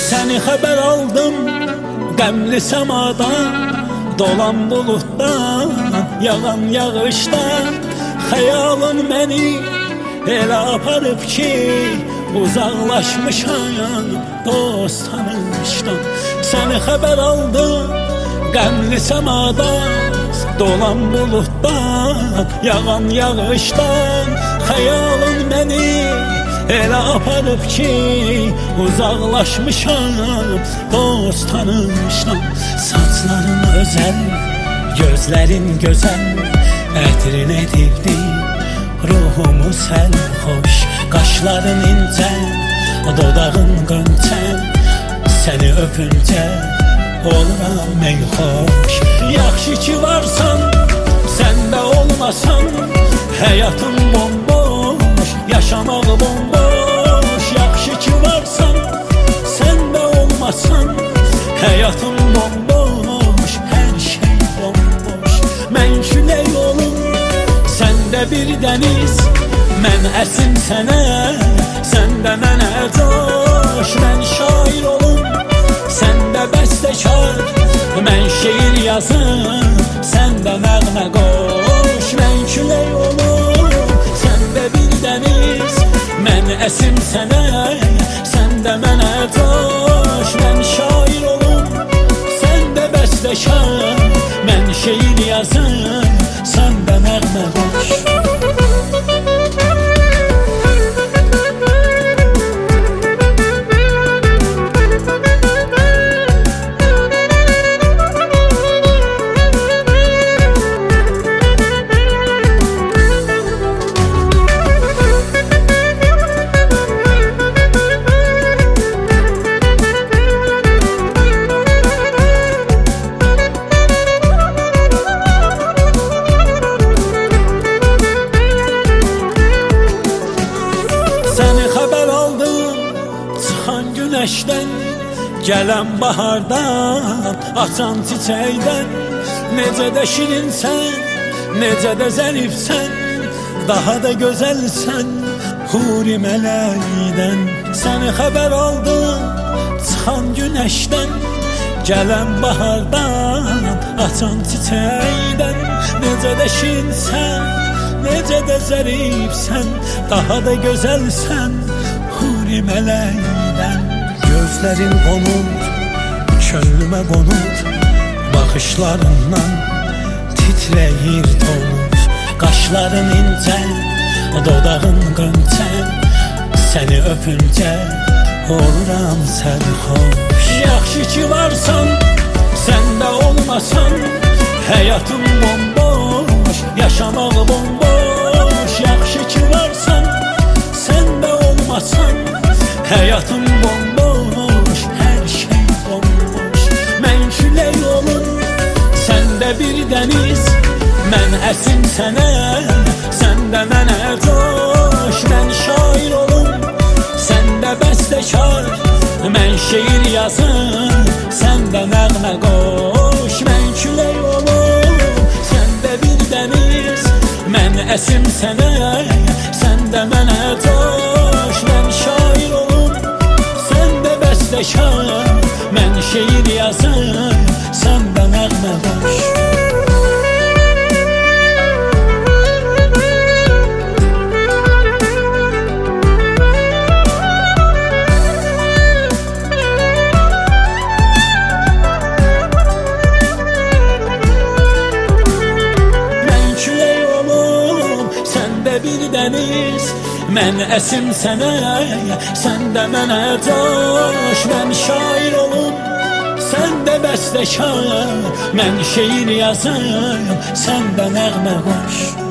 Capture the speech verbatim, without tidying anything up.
Səni xəbər aldım qəmli səmadan, dolan buluddan, yağan yağışdan. Xəyalın məni elə aparıb ki, uzaqlaşmışam dost tanışdan. Səni xəbər aldım qəmli səmadan, dolan buluddan, yağan yağışdan. Xəyalın məni elə aparıb ki, uzaqlaşmışam dost tanışdan. Saçların özəl, gözlərin gözəl, ətrin edirdi ruhumu sərxoş. Qaşların incə, dodağın qönçə, səni öpüncə oluram ey xoş. Yaxşı ki varsan, sən də olmasan, həyatım bomboş, yaşamaq bomboş. Yaxşı ki varsan, sən də olmasan, həyatım bomboş, hər şey bomboş. Mən külək olum, sən də bir dəniz, mən əsim sənə, sən də mənə coş. Mən şair olum, sən də bəstəkar, mən şeir yazım, sən də nəğmə qoş. Mən külək olum, sən də bir dəniz, mən əsim sənə, sən də mənə coş. Mən şair olum, sən də bəstəkar, mən şeir yazım, sən də nəğmə qoş. Günəşdən, gələn bahardan, açan çiçəkdən. Necə də şirinsən, necə də zərifsən, daha da gözəlsən huri mələkdən. Səni xəbər aldım çıxan günəşdən, gələn bahardan, açan çiçəkdən. Necə də şirinsən, necə də zərifsən, daha da gözəlsən huri mələkdən. Gözlərin qonur, könlümə qonur, baxışlarından titrəyir donur. Qaşların incə, dodağın qönçə, səni öpüncə oluram sərxoş. Yaxşı ki varsan, sən də olmasan, həyatım bomboş, yaşamaq bomboş. Yaxşı ki varsan, sən də olmasan, həyatım bomboş, hər şey bomboş. Mən külək olum, sən də bir dəniz, mən əsim sənə, sən də mənə coş. Mən şair olum, sən də bəstəkar, mən şeir yazım, sən də nəğmə qoş. Mən külək olum, sən də bir dəniz, mən əsim sənə, sən də mənə coş. Mən şair olum, mən şeir yazım, sən də nəğmə qoş. Mən külək olum, sən də bir dəniz, mən əsim sənə, sən də mənə coş. Mən şair olum, sən də bəstəkar, mən şeir yazım, sən də nəğmə qoş.